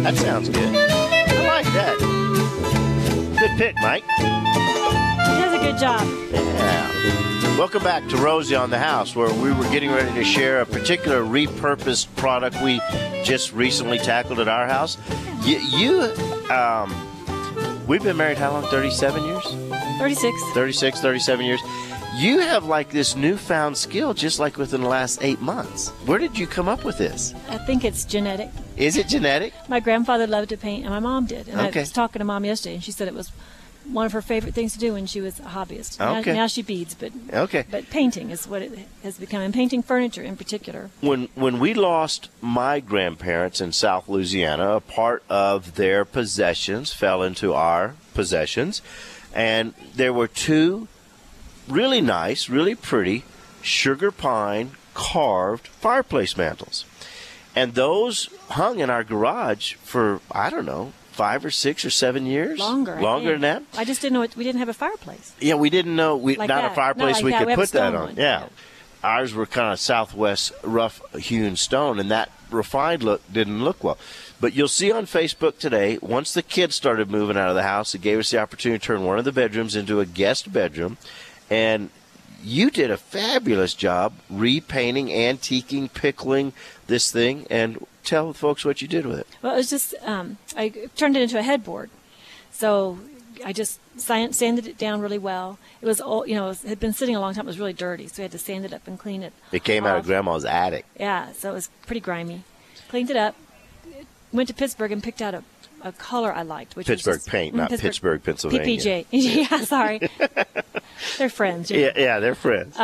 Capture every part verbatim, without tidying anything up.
That sounds good. I like that. Good pick, Mike. He does a good job. Yeah. Welcome back to Rosie on the House, where we were getting ready to share a particular repurposed product we just recently tackled at our house. You, you um, we've been married how long? thirty-seven years? thirty-six. thirty-six, thirty-seven years. You have like this newfound skill just like within the last eight months. Where did you come up with this? I think it's genetic. Is it genetic? My grandfather loved to paint, and my mom did. And Okay. I was talking to Mom yesterday, and she said it was one of her favorite things to do when she was a hobbyist. Okay. Now, now she beads, but Okay. but painting is what it has become, and painting furniture in particular. When when we lost my grandparents in South Louisiana, a part of their possessions fell into our possessions, and there were two really nice, really pretty sugar pine carved fireplace mantles. And those hung in our garage for, I don't know, five or six or seven years? Longer. I Longer think. than that? I just didn't know it, we didn't have a fireplace. Yeah, we didn't know. We Like Not that. a fireplace Not like we that. could We have a put that stone on. one. Yeah. Yeah. Ours were kind of Southwest rough-hewn stone, and that refined look didn't look well. But you'll see on Facebook today, once the kids started moving out of the house, it gave us the opportunity to turn one of the bedrooms into a guest bedroom. And you did a fabulous job repainting, antiquing, pickling this thing, and tell folks what you did with it. Well, it was just, um, I turned it into a headboard. So I just sand- sanded it down really well. It was, old, you know, it had been sitting a long time. It was really dirty, so we had to sand it up and clean it. It came out of off. Grandma's attic. Yeah, so it was pretty grimy. Cleaned it up, went to Pittsburgh and picked out a, a color I liked. Which Pittsburgh was just, paint, mm, not Pittsburgh, Pennsylvania. P P J. Yeah, sorry. They're friends. you know. Yeah, yeah, they're friends.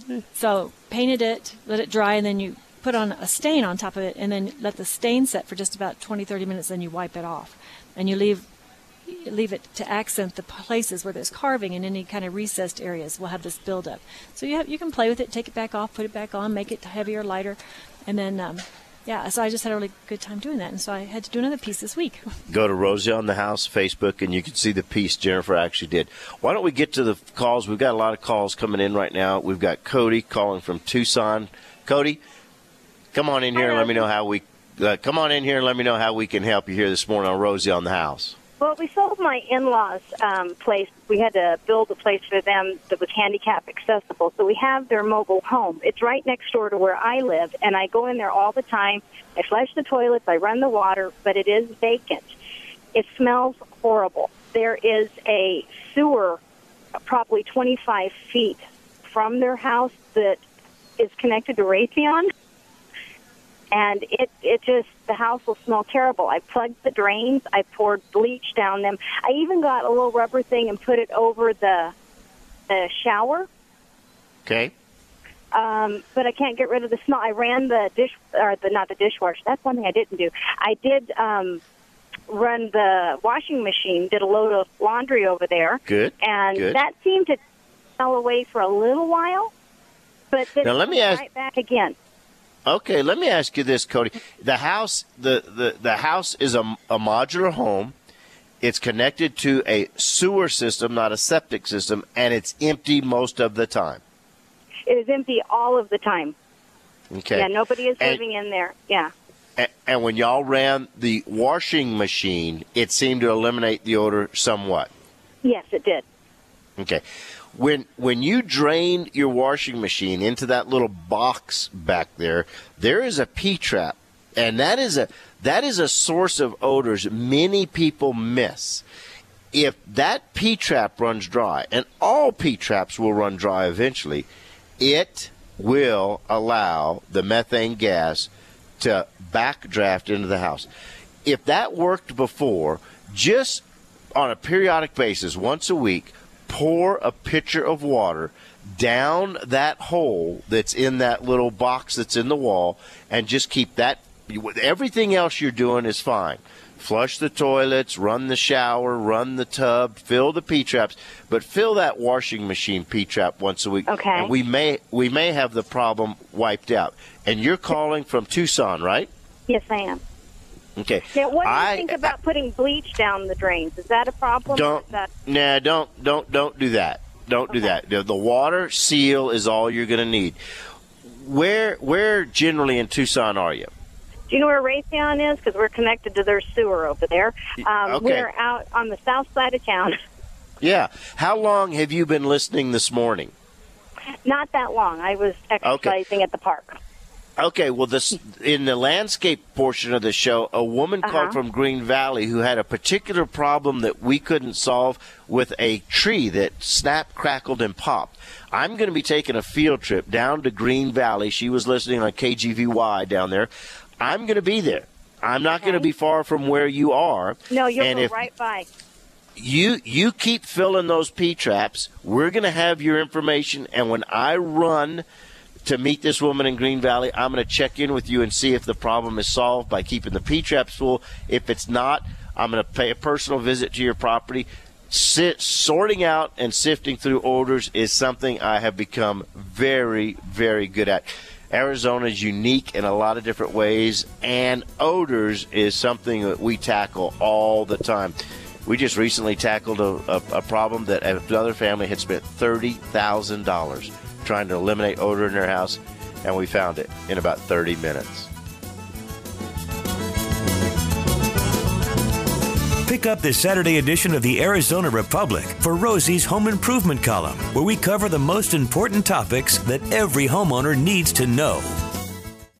So painted it, let it dry, and then you put on a stain on top of it, and then let the stain set for just about twenty, thirty minutes, then you wipe it off. And you leave leave it to accent the places where there's carving, and any kind of recessed areas will have this buildup. So you have, you can play with it, take it back off, put it back on, make it heavier, lighter, and then, um, yeah, so I just had a really good time doing that, and so I had to do another piece this week. Go to Rosie on the House Facebook, and you can see the piece Jennifer actually did. Why don't we get to the calls? We've got a lot of calls coming in right now. We've got Cody calling from Tucson. Cody, come on in here and let me know how we uh, come on in here and let me know how we can help you here this morning on Rosie on the House. Well, we sold my in-laws' um, place. We had to build a place for them that was handicap accessible. So we have their mobile home. It's right next door to where I live, and I go in there all the time. I flush the toilets, I run the water, but it is vacant. It smells horrible. There is a sewer probably twenty-five feet from their house that is connected to Raytheon. And it, it just, the house will smell terrible. I plugged the drains. I poured bleach down them. I even got a little rubber thing and put it over the the shower. Okay. Um, but I can't get rid of the smell. I ran the dish, or the not the dishwasher. That's one thing I didn't do. I did um, run the washing machine, did a load of laundry over there. Good. And Good. that seemed to smell away for a little while. But then Now, let me it ask- right back again. Okay, let me ask you this, Cody. The house, the, the, the house is a, a modular home. It's connected to a sewer system, not a septic system, and it's empty most of the time. It is empty all of the time. Okay. Yeah, nobody is And- living in there. Yeah. A- And when y'all ran the washing machine, it seemed to eliminate the odor somewhat. Yes, it did. Okay. When when you drain your washing machine into that little box back there, there is a P-trap, and that is a that is a source of odors many people miss. If that P-trap runs dry, and all P-traps will run dry eventually, it will allow the methane gas to backdraft into the house. If that worked before, just on a periodic basis, once a week, pour a pitcher of water down that hole that's in that little box that's in the wall, and just keep that. Everything else you're doing is fine. Flush the toilets, run the shower, run the tub, fill the P-traps, but fill that washing machine P-trap once a week. Okay. And we may we may have the problem wiped out. And you're calling from Tucson, right? Yes, I am. Okay. Now, what do you I, think about putting bleach down the drains? Is that a problem? Don't. Is that- Nah, don't don't don't do that. Don't do Okay. that. The, the water seal is all you're going to need. Where where generally in Tucson are you? Do you know where Raytheon is? Because we're connected to their sewer over there. Um, okay. We're out on the south side of town. Yeah. How long have you been listening this morning? Not that long. I was exercising okay. at the park. Okay, well, this in the landscape portion of the show, a woman uh-huh. called from Green Valley who had a particular problem that we couldn't solve with a tree that snapped, crackled, and popped. I'm going to be taking a field trip down to Green Valley. She was listening on K G V Y down there. I'm going to be there. I'm not okay. going to be far from where you are. No, you'll and go if right by. You you keep filling those P-traps. We're going to have your information, and when I run to meet this woman in Green Valley, I'm going to check in with you and see if the problem is solved by keeping the P-traps full. If it's not, I'm going to pay a personal visit to your property. Sit, sorting out and sifting through odors is something I have become very, very good at. Arizona is unique in a lot of different ways, and odors is something that we tackle all the time. We just recently tackled a, a, a problem that another family had spent thirty thousand dollars trying to eliminate odor in their house, and we found it in about thirty minutes. Pick up this Saturday edition of the Arizona Republic for Rosie's Home Improvement column, where we cover the most important topics that every homeowner needs to know.